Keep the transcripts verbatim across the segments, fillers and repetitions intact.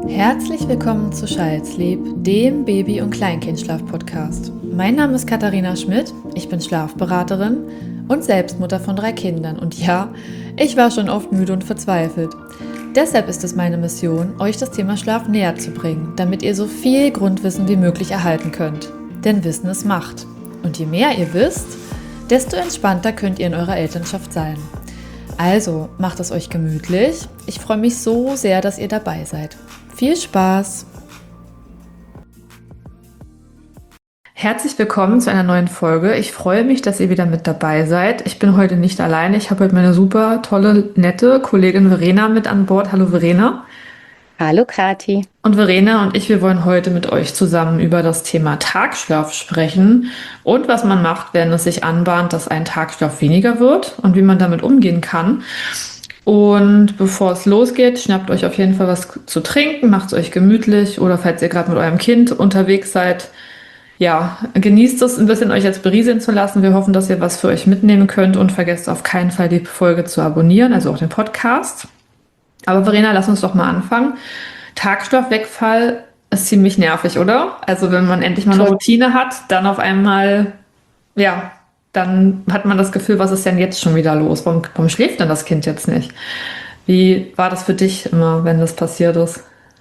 Herzlich willkommen zu Child's-Lieb, dem Baby- und Kleinkindschlaf-Podcast. Mein Name ist Katharina Schmidt, ich bin Schlafberaterin und Selbstmutter von drei Kindern. Und ja, ich war schon oft müde und verzweifelt. Deshalb ist es meine Mission, euch das Thema Schlaf näher zu bringen, damit ihr so viel Grundwissen wie möglich erhalten könnt. Denn Wissen ist Macht. Und je mehr ihr wisst, desto entspannter könnt ihr in eurer Elternschaft sein. Also, macht es euch gemütlich. Ich freue mich so sehr, dass ihr dabei seid. Viel Spaß! Herzlich willkommen zu einer neuen Folge. Ich freue mich, dass ihr wieder mit dabei seid. Ich bin heute nicht alleine. Ich habe heute meine super tolle, nette Kollegin Verena mit an Bord. Hallo Verena. Hallo Kathi. Und Verena und ich, wir wollen heute mit euch zusammen über das Thema Tagschlaf sprechen und was man macht, wenn es sich anbahnt, dass ein Tagschlaf weniger wird und wie man damit umgehen kann. Und bevor es losgeht, schnappt euch auf jeden Fall was zu trinken, macht es euch gemütlich oder falls ihr gerade mit eurem Kind unterwegs seid, ja, genießt es ein bisschen, euch jetzt berieseln zu lassen. Wir hoffen, dass ihr was für euch mitnehmen könnt und vergesst auf keinen Fall die Folge zu abonnieren, also auch den Podcast. Aber Verena, lass uns doch mal anfangen. Tagschlafwegfall ist ziemlich nervig, oder? Also wenn man endlich mal eine Routine hat, dann auf einmal, ja, dann hat man das Gefühl, was ist denn jetzt schon wieder los? Warum, warum schläft denn das Kind jetzt nicht? Wie war das für dich immer, wenn das passiert ist?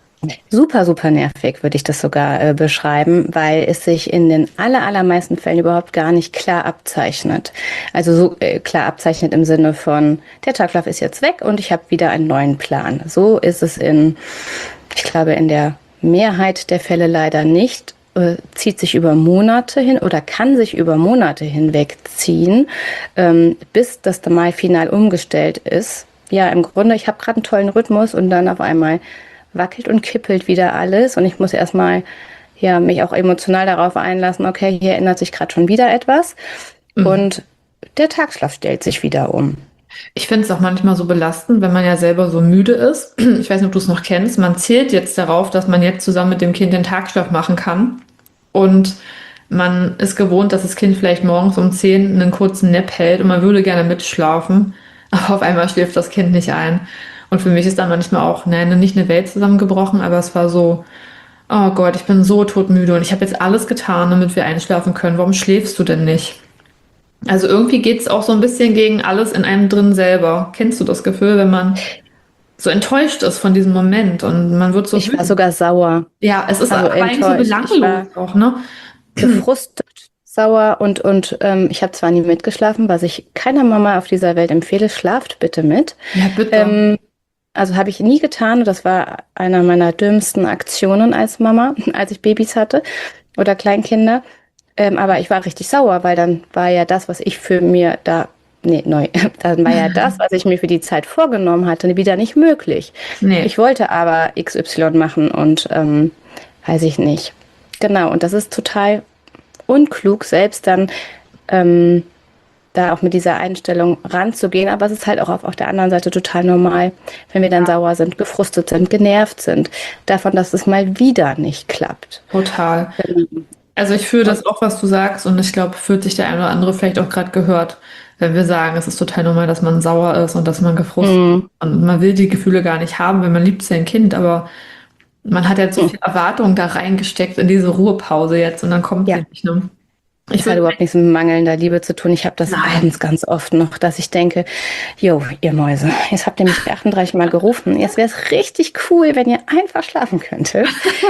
Super, super nervig, würde ich das sogar äh, beschreiben, weil es sich in den aller, allermeisten Fällen überhaupt gar nicht klar abzeichnet. Also so äh, klar abzeichnet im Sinne von, der Tagschlaf ist jetzt weg und ich habe wieder einen neuen Plan. So ist es in, ich glaube, in der Mehrheit der Fälle leider nicht. Äh, zieht sich über Monate hin oder kann sich über Monate hinwegziehen, ähm, bis das dann mal final umgestellt ist. Ja, im Grunde, ich habe gerade einen tollen Rhythmus und dann auf einmal wackelt und kippelt wieder alles und ich muss erstmal ja, mich auch emotional darauf einlassen, okay, hier ändert sich gerade schon wieder etwas mhm. und der Tagschlaf stellt sich wieder um. Ich finde es auch manchmal so belastend, wenn man ja selber so müde ist. Ich weiß nicht, ob du es noch kennst. Man zählt jetzt darauf, dass man jetzt zusammen mit dem Kind den Tagschlaf machen kann und man ist gewohnt, dass das Kind vielleicht morgens um zehn einen kurzen Nap hält und man würde gerne mitschlafen, aber auf einmal schläft das Kind nicht ein. Und für mich ist dann manchmal auch, nein, nicht eine Welt zusammengebrochen, aber es war so, oh Gott, ich bin so todmüde und ich habe jetzt alles getan, damit wir einschlafen können. Warum schläfst du denn nicht? Also irgendwie geht es auch so ein bisschen gegen alles in einem drin selber. Kennst du das Gefühl, wenn man so enttäuscht ist von diesem Moment und man wird so Ich wütend. War sogar sauer. Ja, es ist also eigentlich so belanglos auch, ne? Gefrustet, sauer und, und ähm, ich habe zwar nie mitgeschlafen, was ich keiner Mama auf dieser Welt empfehle, schlaft bitte mit. Ja, bitte. Ähm, Also habe ich nie getan und das war einer meiner dümmsten Aktionen als Mama, als ich Babys hatte oder Kleinkinder. Ähm, aber ich war richtig sauer, weil dann war ja das, was ich für mir da, nee, neu, dann war ja das, was ich mir für die Zeit vorgenommen hatte, wieder nicht möglich. Nee. Ich wollte aber X Y machen und ähm, weiß ich nicht. Genau, und das ist total unklug, selbst dann ähm, da auch mit dieser Einstellung ranzugehen, aber es ist halt auch auf, auf der anderen Seite total normal, wenn wir dann ja. sauer sind, gefrustet sind, genervt sind, davon, dass es mal wieder nicht klappt. Total. Also ich fühle das auch, was du sagst und ich glaube, fühlt sich der eine oder andere vielleicht auch gerade gehört, wenn wir sagen, es ist total normal, dass man sauer ist und dass man gefrustet mhm. ist und man will die Gefühle gar nicht haben, wenn man liebt sein Kind, aber man hat jetzt so viel Erwartung da reingesteckt in diese Ruhepause jetzt und dann kommt ja. sie nicht, ne? Ich das hat überhaupt nichts mit mangelnder Liebe zu tun. Ich habe das abends ganz oft noch, dass ich denke, jo, ihr Mäuse, jetzt habt ihr mich achtunddreißig Mal gerufen. Jetzt wäre es richtig cool, wenn ihr einfach schlafen könntet.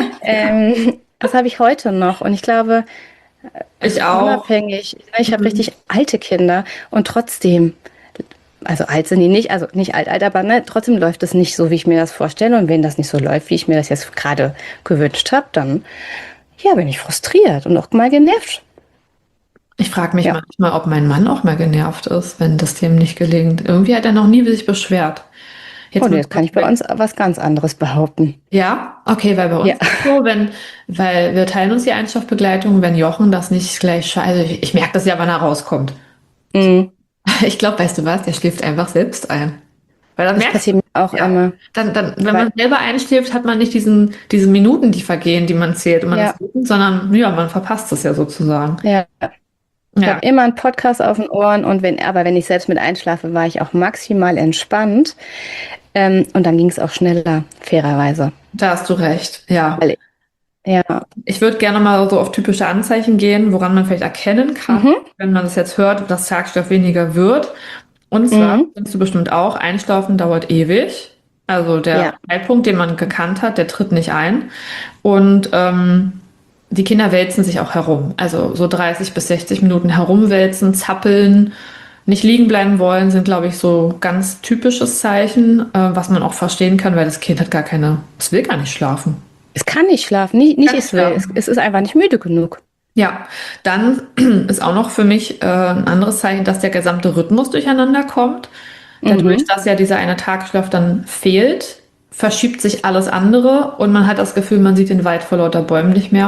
ähm, das habe ich heute noch. Und ich glaube, ich auch. Unabhängig. Ich habe mhm. richtig alte Kinder und trotzdem, also alt sind die nicht, also nicht alt, alt, aber ne, trotzdem läuft es nicht so, wie ich mir das vorstelle. Und wenn das nicht so läuft, wie ich mir das jetzt gerade gewünscht habe, dann ja, bin ich frustriert und auch mal genervt. Ich frage mich ja. manchmal, ob mein Mann auch mal genervt ist, wenn das dem nicht gelingt. Irgendwie hat er noch nie sich beschwert. Jetzt, oh, jetzt kann ich bei uns was ganz anderes behaupten. Ja? Okay, weil bei uns ja. ist so, wenn, weil wir teilen uns die Einschlafbegleitung, wenn Jochen das nicht gleich scheiße, also ich, ich merke das ja, wann er rauskommt. Mhm. Ich glaube, weißt du was, der schläft einfach selbst ein. Weil dann das passiert mir auch ja, immer. Dann, dann, wenn weil, man selber einschläft, hat man nicht diesen, diese Minuten, die vergehen, die man zählt, und man ja. ist wütend, sondern ja, man verpasst es ja sozusagen. Ja. Ich ja. habe immer einen Podcast auf den Ohren und wenn, aber wenn ich selbst mit einschlafe, war ich auch maximal entspannt. Ähm, und dann ging es auch schneller, fairerweise. Da hast du recht, ja. Weil, ja. Ich würde gerne mal so auf typische Anzeichen gehen, woran man vielleicht erkennen kann, Mhm. wenn man das jetzt hört, dass Tagschlaf weniger wird. Und zwar, Mhm. kennst du bestimmt auch, Einschlafen dauert ewig. Also der Ja. Zeitpunkt, den man gekannt hat, der tritt nicht ein. Und ähm, die Kinder wälzen sich auch herum. Also so dreißig bis sechzig Minuten herumwälzen, zappeln, nicht liegen bleiben wollen, sind, glaube ich, so ganz typisches Zeichen, äh, was man auch verstehen kann, weil das Kind hat gar keine, es will gar nicht schlafen. Es kann nicht schlafen, nicht, nicht Kann nicht es will. Es, schlafen. es ist einfach nicht müde genug. Ja, dann ist auch noch für mich äh, ein anderes Zeichen, dass der gesamte Rhythmus durcheinander kommt. Dadurch, Mhm. dass ja dieser eine Tagschlaf dann fehlt, verschiebt sich alles andere und man hat das Gefühl, man sieht den Wald vor lauter Bäumen nicht mehr.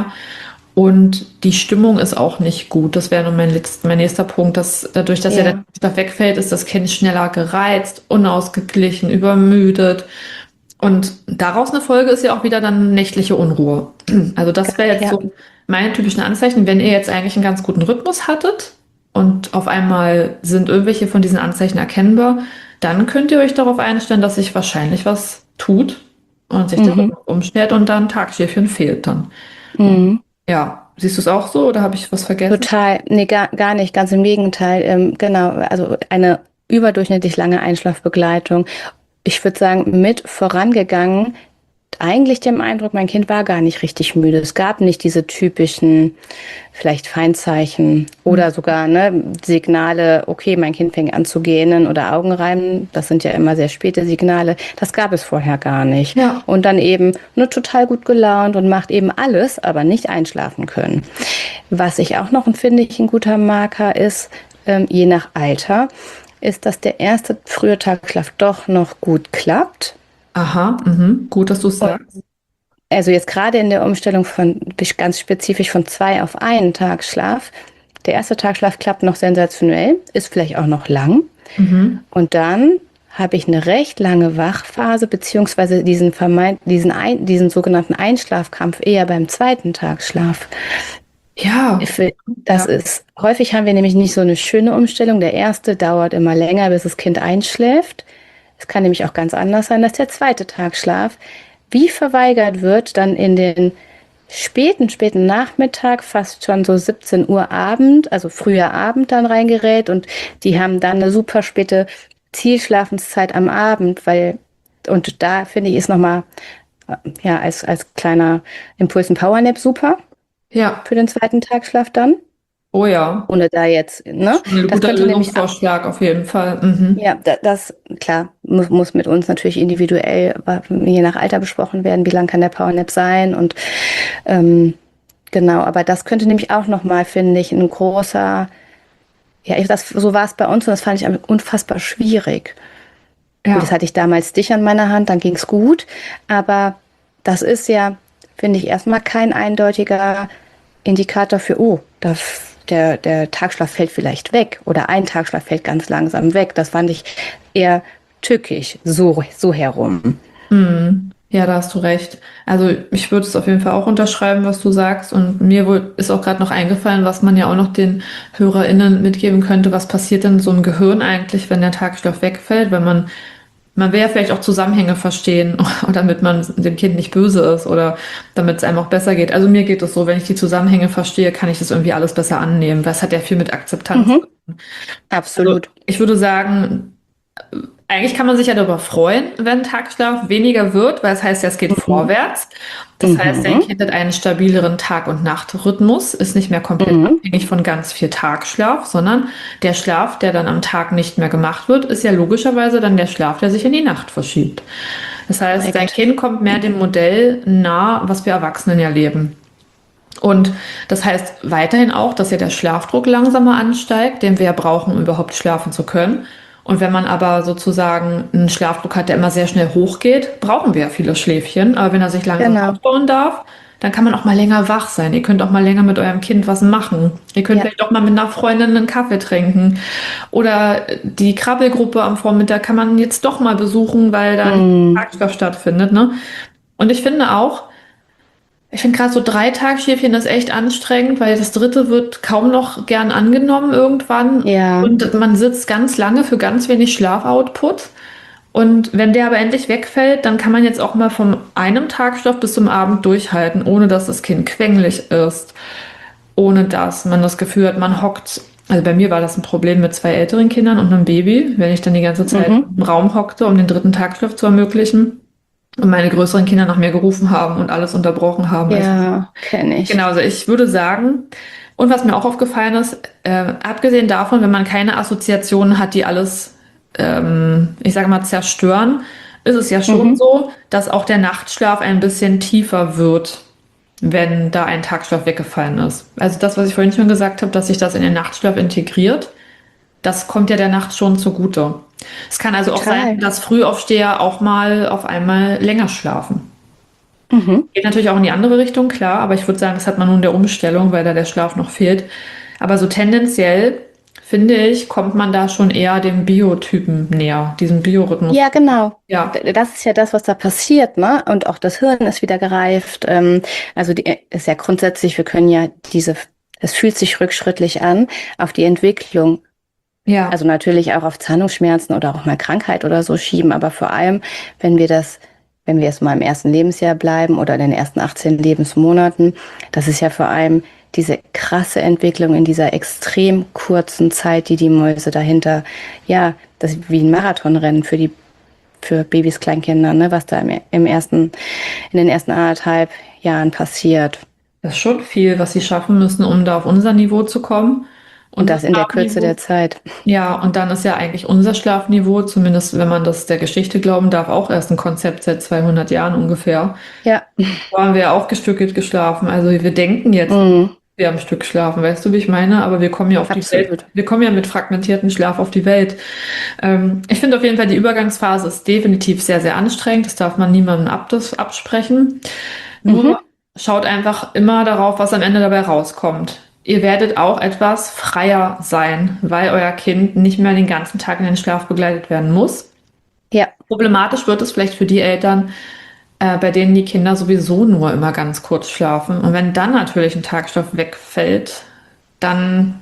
Und die Stimmung ist auch nicht gut. Das wäre nun mein, letzt, mein nächster Punkt, dass dadurch, dass ja der Ja, Tagschlaf wegfällt, ist das Kind schneller gereizt, unausgeglichen, übermüdet. Und daraus eine Folge ist ja auch wieder dann nächtliche Unruhe. Also das wäre jetzt ja. so meine typischen Anzeichen, wenn ihr jetzt eigentlich einen ganz guten Rhythmus hattet und auf einmal sind irgendwelche von diesen Anzeichen erkennbar, dann könnt ihr euch darauf einstellen, dass sich wahrscheinlich was tut und sich der Mhm. Rhythmus umstellt und dann Tagschläfchen fehlt dann. Mhm. Ja, siehst du es auch so oder habe ich was vergessen? Total, nee, gar, gar nicht, ganz im Gegenteil. Ähm, genau, also eine überdurchschnittlich lange Einschlafbegleitung. Ich würde sagen, mit vorangegangen, eigentlich dem Eindruck, mein Kind war gar nicht richtig müde. Es gab nicht diese typischen, vielleicht Feindzeichen oder sogar ne, Signale, okay, mein Kind fängt an zu gähnen oder Augenreiben. Das sind ja immer sehr späte Signale. Das gab es vorher gar nicht. Ja. Und dann eben nur total gut gelaunt und macht eben alles, aber nicht einschlafen können. Was ich auch noch finde, ich ein guter Marker ist, ähm, je nach Alter, ist, dass der erste frühe Tagschlaf doch noch gut klappt. Aha, mhm. Gut, dass du es sagst. Also jetzt gerade in der Umstellung von ganz spezifisch von zwei auf einen Tagschlaf. Der erste Tagschlaf klappt noch sensationell, ist vielleicht auch noch lang. Mhm. Und dann habe ich eine recht lange Wachphase, beziehungsweise diesen, vermeint, diesen, ein, diesen sogenannten Einschlafkampf eher beim zweiten Tagschlaf. Ja, Für- Das ja. ist, häufig haben wir nämlich nicht so eine schöne Umstellung. Der erste dauert immer länger, bis das Kind einschläft. Es kann nämlich auch ganz anders sein, dass der zweite Tagschlaf wie verweigert wird, dann in den späten, späten Nachmittag, fast schon so siebzehn Uhr Abend, also früher Abend dann reingerät und die haben dann eine super späte Zielschlafenszeit am Abend, weil, und da finde ich, ist nochmal, ja, als, als kleiner Impuls ein Powernap super Ja, für den zweiten Tagschlaf dann. oh ja. Ohne da jetzt, ne? Ein Das guter könnte nämlich auch, Lösungsvorschlag auf jeden Fall. Mhm. ja, da- das, klar, muss, muss mit uns natürlich individuell, je nach Alter besprochen werden, wie lang kann der Powernap sein und ähm, genau, aber das könnte nämlich auch nochmal, finde ich, ein großer, ja, ich- das, so war es bei uns und das fand ich unfassbar schwierig. Gut, das Ja, hatte ich damals dich an meiner Hand, dann ging es gut, aber das ist ja, finde ich, erstmal kein eindeutiger Indikator für, oh, da, f- der, der Tagschlaf fällt vielleicht weg oder ein Tagschlaf fällt ganz langsam weg. Das fand ich eher tückisch, so, so herum. mhm. Ja, da hast du recht. Also ich würde es auf jeden Fall auch unterschreiben, was du sagst. Und mir wohl ist auch gerade noch eingefallen, was man ja auch noch den HörerInnen mitgeben könnte. Was passiert denn so im Gehirn eigentlich, wenn der Tagschlaf wegfällt? Wenn man, man will ja vielleicht auch Zusammenhänge verstehen, damit man dem Kind nicht böse ist oder damit es einem auch besser geht. Also mir geht es so, wenn ich die Zusammenhänge verstehe, kann ich das irgendwie alles besser annehmen, weil es hat ja viel mit Akzeptanz. Mhm, Also absolut. ich würde sagen, eigentlich kann man sich ja darüber freuen, wenn Tagschlaf weniger wird, weil es heißt ja, es geht Mhm, vorwärts. Das heißt, dein mhm, Kind hat einen stabileren Tag- und Nachtrhythmus, ist nicht mehr komplett mhm, abhängig von ganz viel Tagschlaf, sondern der Schlaf, der dann am Tag nicht mehr gemacht wird, ist ja logischerweise dann der Schlaf, der sich in die Nacht verschiebt. Das heißt, dein korrekt. Kind kommt mehr dem Modell nah, was wir Erwachsenen ja leben. Und das heißt weiterhin auch, dass ja der Schlafdruck langsamer ansteigt, den wir ja brauchen, um überhaupt schlafen zu können. Und wenn man aber sozusagen einen Schlafdruck hat, der immer sehr schnell hochgeht, brauchen wir ja viele Schläfchen. Aber wenn er sich langsam Genau. aufbauen darf, dann kann man auch mal länger wach sein. Ihr könnt auch mal länger mit eurem Kind was machen. Ihr könnt Ja. vielleicht auch mal mit einer Freundin einen Kaffee trinken. Oder die Krabbelgruppe am Vormittag kann man jetzt doch mal besuchen, weil da nicht Mhm. Tagschlaf stattfindet, ne? Und ich finde auch, ich finde gerade so drei Tagschläfchen ist echt anstrengend, weil das dritte wird kaum noch gern angenommen irgendwann. Ja. Und man sitzt ganz lange für ganz wenig Schlafoutput. Und wenn der aber endlich wegfällt, dann kann man jetzt auch mal von einem Tagstoff bis zum Abend durchhalten, ohne dass das Kind quengelig ist, ohne dass man das Gefühl hat, man hockt. Also bei mir war das ein Problem mit zwei älteren Kindern und einem Baby, wenn ich dann die ganze Zeit Mhm. im Raum hockte, um den dritten Tagstoff zu ermöglichen und meine größeren Kinder nach mir gerufen haben und alles unterbrochen haben. Also, Ja, kenne ich. genau, also ich würde sagen, und was mir auch aufgefallen ist, äh, abgesehen davon, wenn man keine Assoziationen hat, die alles, ähm, ich sage mal, zerstören, ist es ja schon Mhm. so, dass auch der Nachtschlaf ein bisschen tiefer wird, wenn da ein Tagschlaf weggefallen ist. Also das, was ich vorhin schon gesagt habe, dass sich das in den Nachtschlaf integriert, das kommt ja der Nacht schon zugute. Es kann also auch sein, Total. dass Frühaufsteher auch mal auf einmal länger schlafen. Mhm. Geht natürlich auch in die andere Richtung, klar, aber ich würde sagen, das hat man nun in der Umstellung, weil da der Schlaf noch fehlt. Aber so tendenziell, finde ich, kommt man da schon eher dem Biotypen näher, diesem Biorhythmus. Ja, genau. Ja, D- Das ist ja das, was da passiert, ne? Und auch das Hirn ist wieder gereift. Ähm, also die ist ja grundsätzlich, wir können ja diese, es fühlt sich rückschrittlich an, auf die Entwicklung, ja, also natürlich auch auf Zahnungsschmerzen oder auch mal Krankheit oder so schieben, aber vor allem, wenn wir das, wenn wir es mal im ersten Lebensjahr bleiben oder in den ersten achtzehn Lebensmonaten, das ist ja vor allem diese krasse Entwicklung in dieser extrem kurzen Zeit, die die Mäuse dahinter, ja, das ist wie ein Marathonrennen für die für Babys, Kleinkinder, ne, was da im, im ersten, in den ersten anderthalb Jahren passiert. das ist schon viel, was sie schaffen müssen, um da auf unser Niveau zu kommen. Und Unser das in der Kürze Schlafniveau. der Zeit. Ja, und dann ist ja eigentlich unser Schlafniveau, zumindest wenn man das der Geschichte glauben darf, auch erst ein Konzept seit zweihundert Jahren ungefähr. Ja. Da haben wir ja auch gestückelt geschlafen. Also wir denken jetzt, Mhm. wir am Stück schlafen, weißt du, wie ich meine? Aber wir kommen ja auf die Welt, Absolut. wir kommen ja mit fragmentiertem Schlaf auf die Welt. Ähm, ich finde auf jeden Fall, die Übergangsphase ist definitiv sehr, sehr anstrengend. Das darf man niemandem ab, das absprechen. Nur Mhm. schaut einfach immer darauf, was am Ende dabei rauskommt. Ihr werdet auch etwas freier sein, weil euer Kind nicht mehr den ganzen Tag in den Schlaf begleitet werden muss. Ja. Problematisch wird es vielleicht für die Eltern, äh, bei denen die Kinder sowieso nur immer ganz kurz schlafen. Und wenn dann natürlich ein Tagstoff wegfällt, dann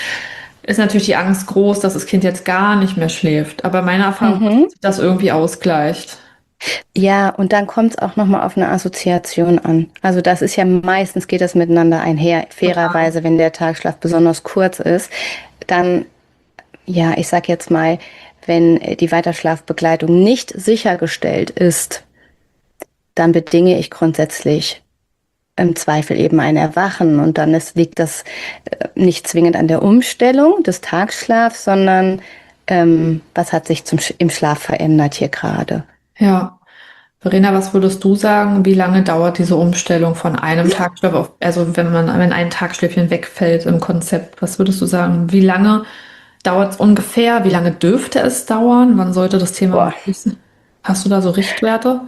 ist natürlich die Angst groß, dass das Kind jetzt gar nicht mehr schläft. Aber meine Erfahrung ist, Mhm. dass sich das irgendwie ausgleicht. Ja, und dann kommt es auch nochmal auf eine Assoziation an. Also das ist ja meistens geht das miteinander einher. Total. Fairerweise, wenn der Tagschlaf besonders kurz ist, dann, ja, ich sag jetzt mal, wenn die Weiterschlafbegleitung nicht sichergestellt ist, dann bedinge ich grundsätzlich im Zweifel eben ein Erwachen. Und dann ist, liegt das äh, nicht zwingend an der Umstellung des Tagschlafs, sondern ähm, was hat sich zum, Sch- im Schlaf verändert hier gerade. Ja. Verena, was würdest du sagen, wie lange dauert diese Umstellung von einem Tagschlaf auf, also wenn man, wenn ein Tagschläfchen wegfällt im Konzept, was würdest du sagen, wie lange dauert es ungefähr? Wie lange dürfte es dauern? Wann sollte das Thema Boah, wirklich sein? Hast du da so Richtwerte?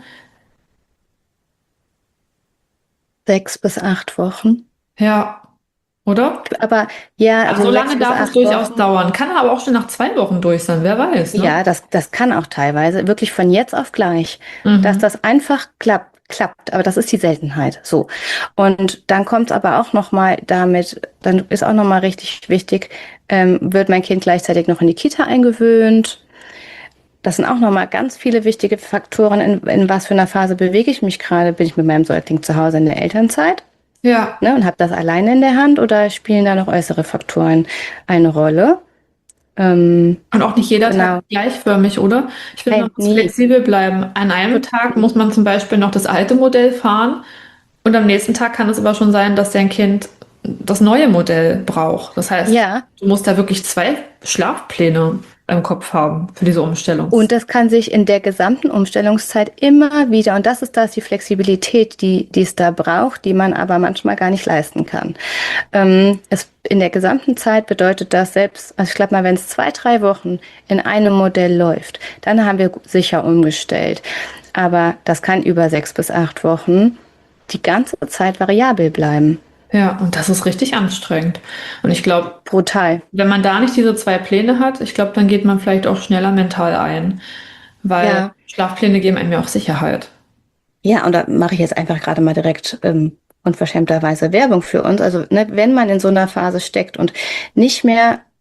sechs bis acht Wochen. Ja, oder? Aber ja, Ja, also so sechs lange bis darf es acht durchaus Wochen. dauern. Kann aber auch schon nach zwei Wochen durch sein, wer weiß, ne? Ja, das, das kann auch teilweise wirklich von jetzt auf gleich, dass Mhm. das einfach klappt, klappt. Aber das ist die Seltenheit. So. Und dann kommt es aber auch noch mal damit, dann ist auch noch mal richtig wichtig, ähm, wird mein Kind gleichzeitig noch in die Kita eingewöhnt? Das sind auch noch mal ganz viele wichtige Faktoren. In, in was für einer Phase bewege ich mich gerade? Bin ich mit meinem Säugling zu Hause in der Elternzeit? Ja, Ne, und habe das alleine in der Hand oder spielen da noch äußere Faktoren eine Rolle? Ähm, und auch nicht jeder Tag genau. ist gleichförmig, oder? Ich finde, man Hey, muss nie. flexibel bleiben. An einem Tag Total. muss man zum Beispiel noch das alte Modell fahren und am nächsten Tag kann es aber schon sein, dass dein Kind das neue Modell braucht. Das heißt, Ja, du musst da wirklich zwei Schlafpläne im Kopf haben für diese Umstellung. und das kann sich in der gesamten Umstellungszeit immer wieder, und das ist das die Flexibilität, die, die es da braucht, die man aber manchmal gar nicht leisten kann. Ähm, es, in der gesamten Zeit bedeutet das selbst, also ich glaube mal, wenn es zwei, drei Wochen in einem Modell läuft, dann haben wir sicher umgestellt. Aber das kann über sechs bis acht Wochen die ganze Zeit variabel bleiben. Ja, und das ist richtig anstrengend. Und ich glaube, Brutal. wenn man da nicht diese zwei Pläne hat, ich glaube, dann geht man vielleicht auch schneller mental ein, weil Ja. Schlafpläne geben einem ja auch Sicherheit. Ja, und da mache ich jetzt einfach gerade mal direkt ähm, unverschämterweise Werbung für uns. Also, ne, wenn man in so einer Phase steckt und nicht mehr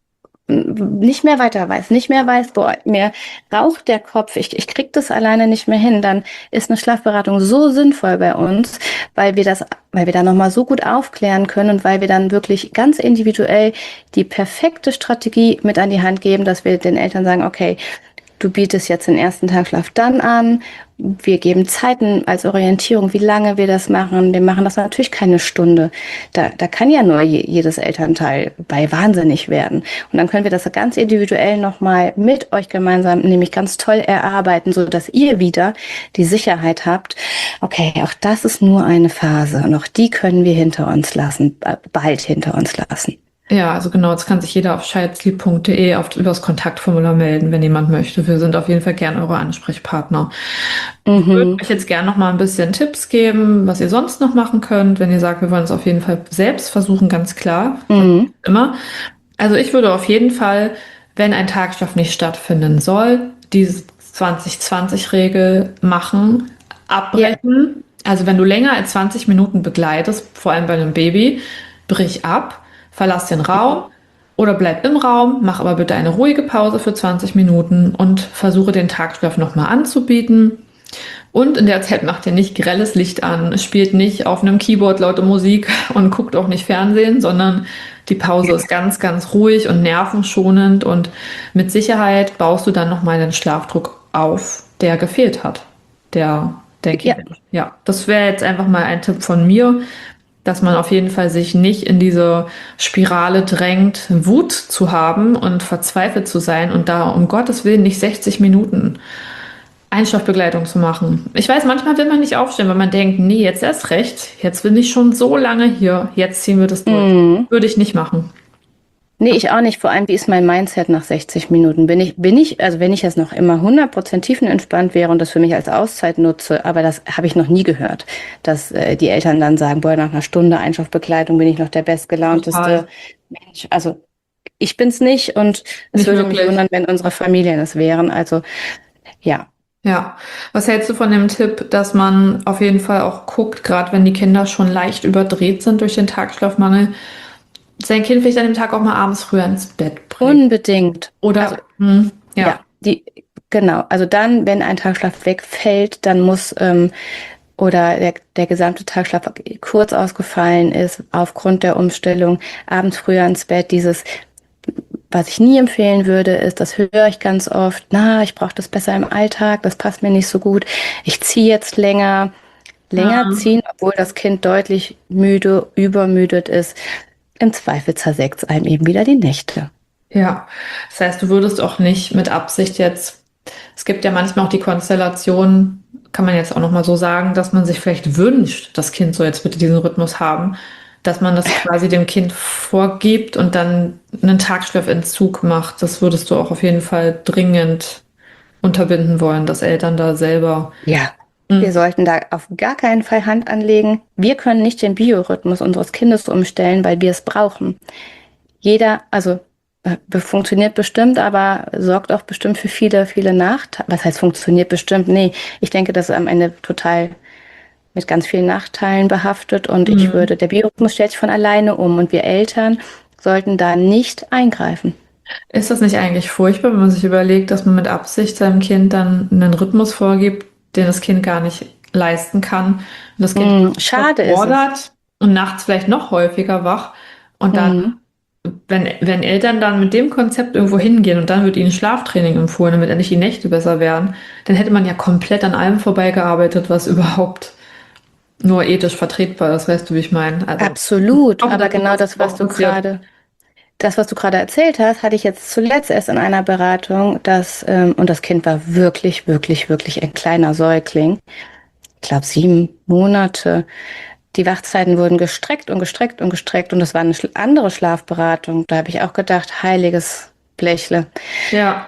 nicht mehr weiter weiß, nicht mehr weiß, boah, mir raucht der Kopf, ich, ich krieg das alleine nicht mehr hin, dann ist eine Schlafberatung so sinnvoll bei uns, weil wir das, weil wir da nochmal so gut aufklären können und weil wir dann wirklich ganz individuell die perfekte Strategie mit an die Hand geben, dass wir den Eltern sagen, okay, du bietest jetzt den ersten Tagschlaf dann an. Wir geben Zeiten als Orientierung, wie lange wir das machen. Wir machen das natürlich keine Stunde. Da, da kann ja nur je, jedes Elternteil bei wahnsinnig werden. Und dann können wir das ganz individuell nochmal mit euch gemeinsam nämlich ganz toll erarbeiten, so dass ihr wieder die Sicherheit habt. Okay, auch das ist nur eine Phase. Und auch die können wir hinter uns lassen, bald hinter uns lassen. Ja, also genau, jetzt kann sich jeder auf childsleep punkt de auf, über das Kontaktformular melden, wenn jemand möchte. Wir sind auf jeden Fall gern eure Ansprechpartner. Mhm. Ich würde euch jetzt gern noch mal ein bisschen Tipps geben, was ihr sonst noch machen könnt, wenn ihr sagt, wir wollen es auf jeden Fall selbst versuchen, ganz klar. Mhm. Immer. Also ich würde auf jeden Fall, wenn ein Tagschlaf nicht stattfinden soll, diese zwanzig zwanzig Regel machen, abbrechen. Ja. Also wenn du länger als zwanzig Minuten begleitest, vor allem bei einem Baby, brich ab. Verlass den Raum oder bleib im Raum, mach aber bitte eine ruhige Pause für zwanzig Minuten und versuche den Tagschlaf nochmal anzubieten. Und in der Zeit macht ihr nicht grelles Licht an, spielt nicht auf einem Keyboard laute Musik und guckt auch nicht Fernsehen, sondern die Pause ist ganz, ganz ruhig und nervenschonend und mit Sicherheit baust du dann nochmal den Schlafdruck auf, der gefehlt hat. Der, der ja. ja, das wäre jetzt einfach mal ein Tipp von mir, dass man auf jeden Fall sich nicht in diese Spirale drängt, Wut zu haben und verzweifelt zu sein und da um Gottes Willen nicht sechzig Minuten Einschlafbegleitung zu machen. Ich weiß, manchmal will man nicht aufstehen, weil man denkt, nee, jetzt erst recht, jetzt bin ich schon so lange hier, jetzt ziehen wir das durch. Mhm. Würde ich nicht machen. Nee, ich auch nicht. Vor allem, wie ist mein Mindset nach sechzig Minuten? Bin ich, bin ich, also wenn ich jetzt noch immer hundert Prozent tiefenentspannt wäre und das für mich als Auszeit nutze, aber das habe ich noch nie gehört, dass äh, die Eltern dann sagen, boah, nach einer Stunde Einschlafbegleitung bin ich noch der bestgelaunteste Mensch. Also ich bin's nicht und es würde mich wundern, wenn unsere Familien es wären. Also ja. Ja, was hältst du von dem Tipp, dass man auf jeden Fall auch guckt, gerade wenn die Kinder schon leicht überdreht sind durch den Tagschlafmangel, sein Kind vielleicht an dem Tag auch mal abends früher ins Bett bringen. Unbedingt. Oder, also, mh, ja. ja, die, genau. Also dann, wenn ein Tagschlaf wegfällt, dann muss, ähm, oder der, der gesamte Tagschlaf kurz ausgefallen ist, aufgrund der Umstellung, abends früher ins Bett, dieses, was ich nie empfehlen würde, ist, das höre ich ganz oft, na, ich brauche das besser im Alltag, das passt mir nicht so gut, ich ziehe jetzt länger, länger ja. ziehen, obwohl das Kind deutlich müde, übermüdet ist. Im Zweifel zersägt es einem eben wieder die Nächte. Ja, das heißt, du würdest auch nicht mit Absicht jetzt, es gibt ja manchmal auch die Konstellation, kann man jetzt auch nochmal so sagen, dass man sich vielleicht wünscht, das Kind soll jetzt bitte diesen Rhythmus haben, dass man das quasi dem Kind vorgibt und dann einen Tagschlaфentzug macht. Das würdest du auch auf jeden Fall dringend unterbinden wollen, dass Eltern da selber... Ja. Wir sollten da auf gar keinen Fall Hand anlegen. Wir können nicht den Biorhythmus unseres Kindes umstellen, weil wir es brauchen. Jeder, also äh, funktioniert bestimmt, aber sorgt auch bestimmt für viele, viele Nachteile. Was heißt funktioniert bestimmt? Nee, ich denke, das ist am Ende total mit ganz vielen Nachteilen behaftet und mhm. ich würde, der Biorhythmus stellt sich von alleine um und wir Eltern sollten da nicht eingreifen. Ist das nicht eigentlich furchtbar, wenn man sich überlegt, dass man mit Absicht seinem Kind dann einen Rhythmus vorgibt, den das Kind gar nicht leisten kann. Und das Kind mm, schade fordert ist es. Und nachts vielleicht noch häufiger wach. Und dann, mm. wenn, wenn Eltern dann mit dem Konzept irgendwo hingehen und dann wird ihnen Schlaftraining empfohlen, damit endlich die Nächte besser werden, dann hätte man ja komplett an allem vorbeigearbeitet, was überhaupt nur ethisch vertretbar ist. Weißt du, wie ich meine? Also, absolut, aber genau das, was du gerade... Das, was du gerade erzählt hast, hatte ich jetzt zuletzt erst in einer Beratung, dass, ähm, und das Kind war wirklich, wirklich, wirklich ein kleiner Säugling. Ich glaube, sieben Monate. Die Wachzeiten wurden gestreckt und gestreckt und gestreckt und das war eine andere Schlafberatung. Da habe ich auch gedacht, heiliges Blechle. Ja.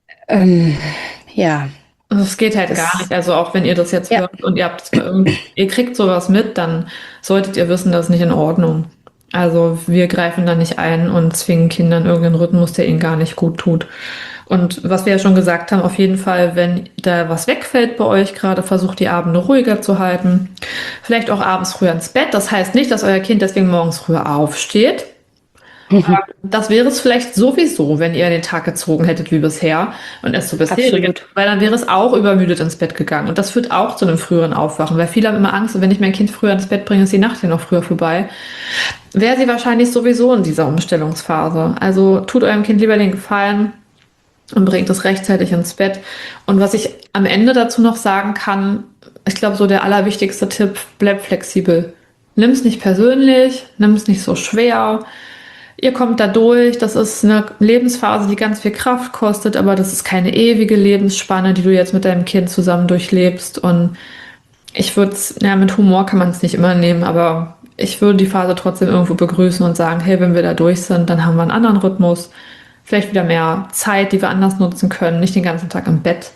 Ähm, ja. Also es geht halt das, gar nicht. Also auch wenn ihr das jetzt ja. hört und ihr habt, ihr kriegt sowas mit, dann solltet ihr wissen, das ist nicht in Ordnung. Also wir greifen da nicht ein und zwingen Kindern irgendeinen Rhythmus, der ihnen gar nicht gut tut. Und was wir ja schon gesagt haben, auf jeden Fall, wenn da was wegfällt bei euch gerade, versucht die Abende ruhiger zu halten. Vielleicht auch abends früher ins Bett. Das heißt nicht, dass euer Kind deswegen morgens früher aufsteht. Das wäre es vielleicht sowieso, wenn ihr den Tag gezogen hättet wie bisher und es so bisherige, Absolut. weil dann wäre es auch übermüdet ins Bett gegangen. Und das führt auch zu einem früheren Aufwachen, weil viele haben immer Angst, wenn ich mein Kind früher ins Bett bringe, ist die Nacht ja noch früher vorbei. Wäre sie wahrscheinlich sowieso in dieser Umstellungsphase. Also tut eurem Kind lieber den Gefallen und bringt es rechtzeitig ins Bett. Und was ich am Ende dazu noch sagen kann, ich glaube, so der allerwichtigste Tipp, bleib flexibel. Nimm es nicht persönlich, nimm es nicht so schwer. Ihr kommt da durch, das ist eine Lebensphase, die ganz viel Kraft kostet, aber das ist keine ewige Lebensspanne, die du jetzt mit deinem Kind zusammen durchlebst. Und ich würde es, ja, mit Humor kann man es nicht immer nehmen, aber ich würde die Phase trotzdem irgendwo begrüßen und sagen, hey, wenn wir da durch sind, dann haben wir einen anderen Rhythmus, vielleicht wieder mehr Zeit, die wir anders nutzen können, nicht den ganzen Tag im Bett,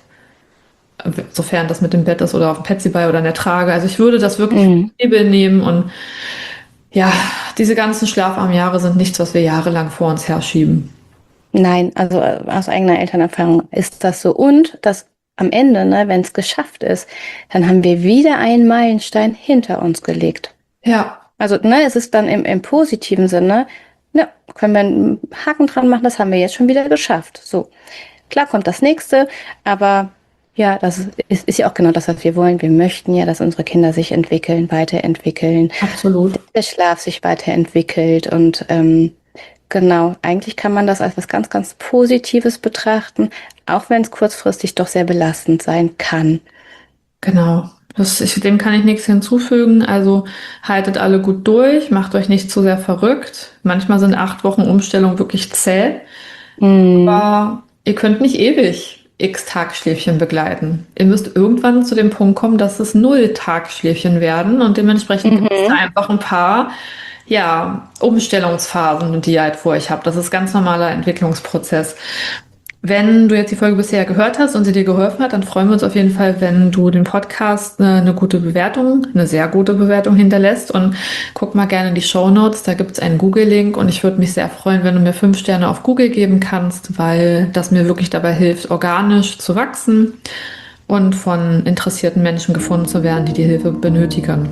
sofern das mit dem Bett ist oder auf dem Petsyball oder in der Trage. Also ich würde das wirklich Mhm. flexibel nehmen und ja, diese ganzen schlafarmen Jahre sind nichts, was wir jahrelang vor uns herschieben. Nein, also äh, aus eigener Elternerfahrung ist das so. Und das am Ende, ne, wenn es geschafft ist, dann haben wir wieder einen Meilenstein hinter uns gelegt. Ja, Also, ne, es ist dann im, im positiven Sinne, ne, können wir einen Haken dran machen, das haben wir jetzt schon wieder geschafft. So, klar kommt das nächste, aber ja, das ist, ist ja auch genau das, was wir wollen. Wir möchten ja, dass unsere Kinder sich entwickeln, weiterentwickeln, absolut. der Schlaf sich weiterentwickelt und ähm, genau, eigentlich kann man das als was ganz, ganz Positives betrachten, auch wenn es kurzfristig doch sehr belastend sein kann. Genau. Das, ich, dem kann ich nichts hinzufügen. Also haltet alle gut durch, macht euch nicht zu sehr verrückt. Manchmal sind acht Wochen Umstellung wirklich zäh, Mm, aber ihr könnt nicht ewig x Tagschläfchen begleiten. Ihr müsst irgendwann zu dem Punkt kommen, dass es null Tagschläfchen werden und dementsprechend gibt es da mhm. einfach ein paar, ja, Umstellungsphasen, die ihr halt vor euch habt. Das ist ganz normaler Entwicklungsprozess. Wenn du jetzt die Folge bisher gehört hast und sie dir geholfen hat, dann freuen wir uns auf jeden Fall, wenn du den Podcast eine, eine gute Bewertung, eine sehr gute Bewertung hinterlässt und guck mal gerne in die Shownotes, da gibt es einen Google-Link und ich würde mich sehr freuen, wenn du mir fünf Sterne auf Google geben kannst, weil das mir wirklich dabei hilft, organisch zu wachsen und von interessierten Menschen gefunden zu werden, die die Hilfe benötigen.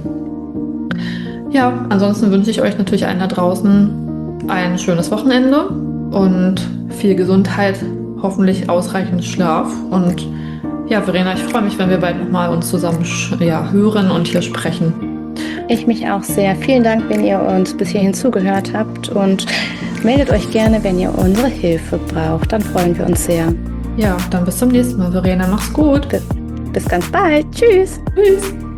Ja, ansonsten wünsche ich euch natürlich allen da draußen ein schönes Wochenende und viel Gesundheit, hoffentlich ausreichend Schlaf. Und ja, Verena, ich freue mich, wenn wir bald nochmal uns zusammen ja, hören und hier sprechen. Ich mich auch sehr. Vielen Dank, wenn ihr uns bis hierhin zugehört habt und meldet euch gerne, wenn ihr unsere Hilfe braucht. Dann freuen wir uns sehr. Ja, dann bis zum nächsten Mal, Verena. Mach's gut. Bis, bis ganz bald. Tschüss. Tschüss.